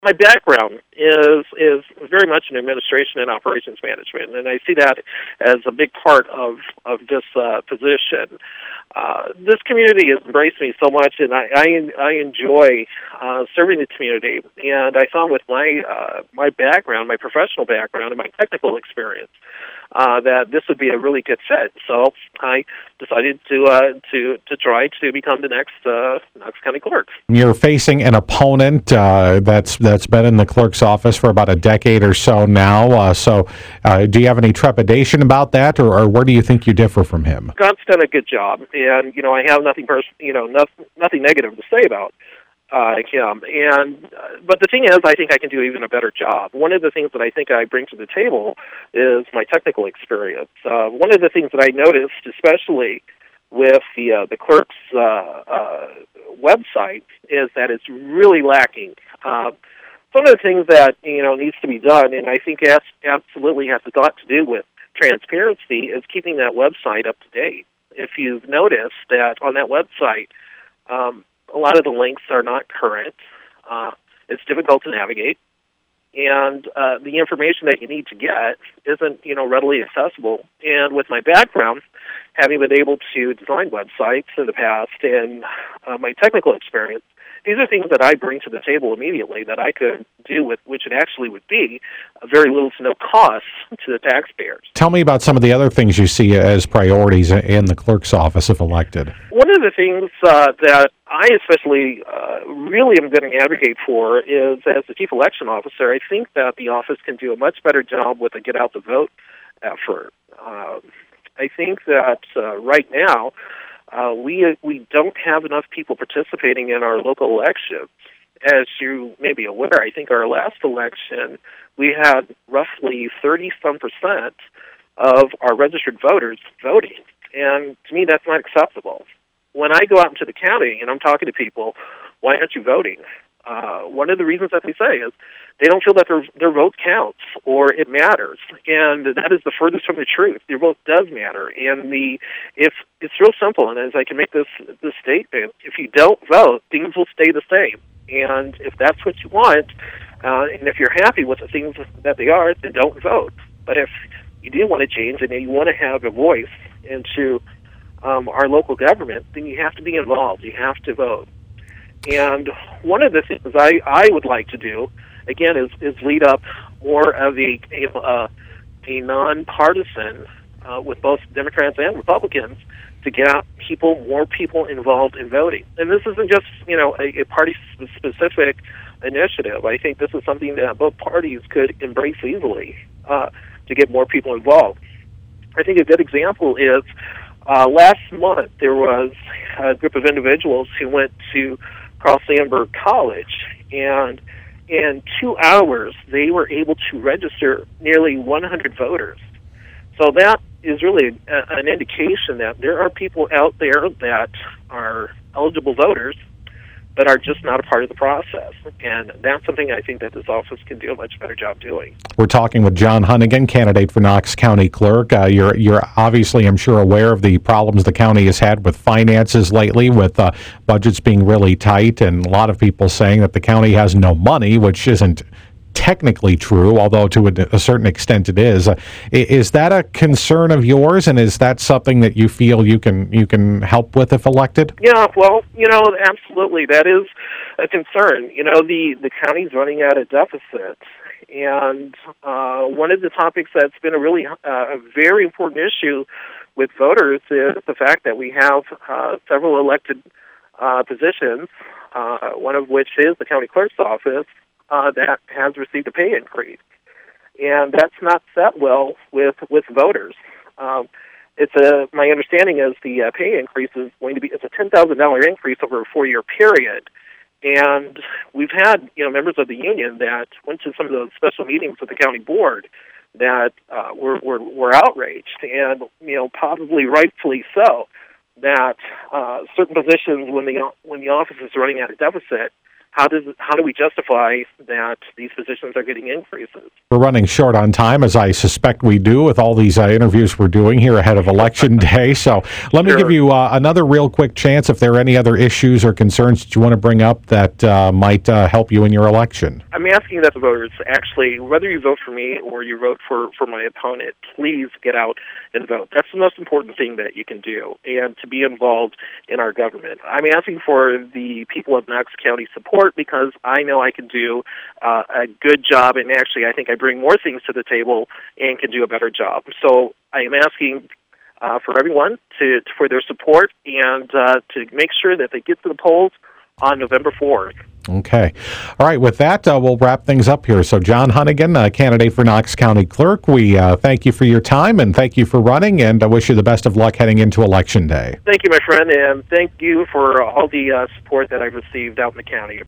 my background is very much in administration and operations management, and I see that as a big part of this position. This community has embraced me so much, and I enjoy serving the community. And I found with my background, my professional background, and my technical experience, that this would be a really good fit. So I decided to try to become the next Knox County clerk. You're facing an opponent that's been in the clerk's office for about a decade or so now. So do you have any trepidation about that, or where do you think you differ from him? Scott's done a good job, and I have nothing nothing negative to say about him. But the thing is, I think I can do even a better job. One of the things that I think I bring to the table is my technical experience. One of the things that I noticed, especially with the clerk's website, is that it's really lacking. Some of the things that needs to be done, and I think absolutely has a lot to do with transparency, is keeping that website up to date. If you've noticed that on that website, a lot of the links are not current. It's difficult to navigate, and the information that you need to get isn't readily accessible. And with my background, having been able to design websites in the past and my technical experience, these are things that I bring to the table immediately that I could do with, which it actually would be very little to no cost to the taxpayers. Tell me about some of the other things you see as priorities in the clerk's office if elected. One of the things that I especially really am going to advocate for is, as the chief election officer, I think that the office can do a much better job with the get out the vote effort. I think that right now, we don't have enough people participating in our local elections. As you may be aware, I think our last election, we had roughly 30-some% of our registered voters voting. And to me, that's not acceptable. When I go out into the county and I'm talking to people, why aren't you voting? One of the reasons that they say is they don't feel that their vote counts or it matters, and that is the furthest from the truth. Your vote does matter, and if it's real simple, and as I can make this statement, if you don't vote, things will stay the same. And if that's what you want, and if you're happy with the things that they are, then don't vote. But if you do want to change and you want to have a voice into our local government, then you have to be involved. You have to vote. And one of the things I would like to do, again, is lead up more of a nonpartisan with both Democrats and Republicans to get out more people involved in voting. And this isn't just a party-specific initiative. I think this is something that both parties could embrace easily to get more people involved. I think a good example is last month there was a group of individuals who went to Carl Sandburg College, and in 2 hours they were able to register nearly 100 voters. So that is really an indication that there are people out there that are eligible voters but are just not a part of the process. And that's something I think that this office can do a much better job doing. We're talking with John Hunnigan, candidate for Knox County Clerk. You're obviously, I'm sure, aware of the problems the county has had with finances lately, with budgets being really tight, and a lot of people saying that the county has no money, which isn't technically true, although to a certain extent it is. Is that a concern of yours, and is that something that you feel you can help with if elected? Yeah, well, absolutely, that is a concern. The county's running at a deficit, and one of the topics that's been a very important issue with voters is the fact that we have several elected positions, one of which is the county clerk's office, that has received a pay increase, and that's not set well with voters. My understanding is the pay increase is going to be a $10,000 increase over a 4-year period, and we've had members of the union that went to some of those special meetings with the county board that were outraged, and probably rightfully so, that certain positions when the office is running at a deficit, how do we justify that these positions are getting increases? We're running short on time, as I suspect we do with all these interviews we're doing here ahead of Election Day. So let me give you another real quick chance if there are any other issues or concerns that you want to bring up that might help you in your election. I'm asking that the voters, actually, whether you vote for me or you vote for my opponent, please get out and vote. That's the most important thing that you can do, and to be involved in our government. I'm asking for the people of Knox County support because I know I can do a good job, and actually I think I bring more things to the table and can do a better job. So I am asking for everyone for their support and to make sure that they get to the polls on November 4th. Okay. All right. With that, we'll wrap things up here. So John Hunnigan, candidate for Knox County Clerk, we thank you for your time and thank you for running, and I wish you the best of luck heading into Election Day. Thank you, my friend, and thank you for all the support that I've received out in the county.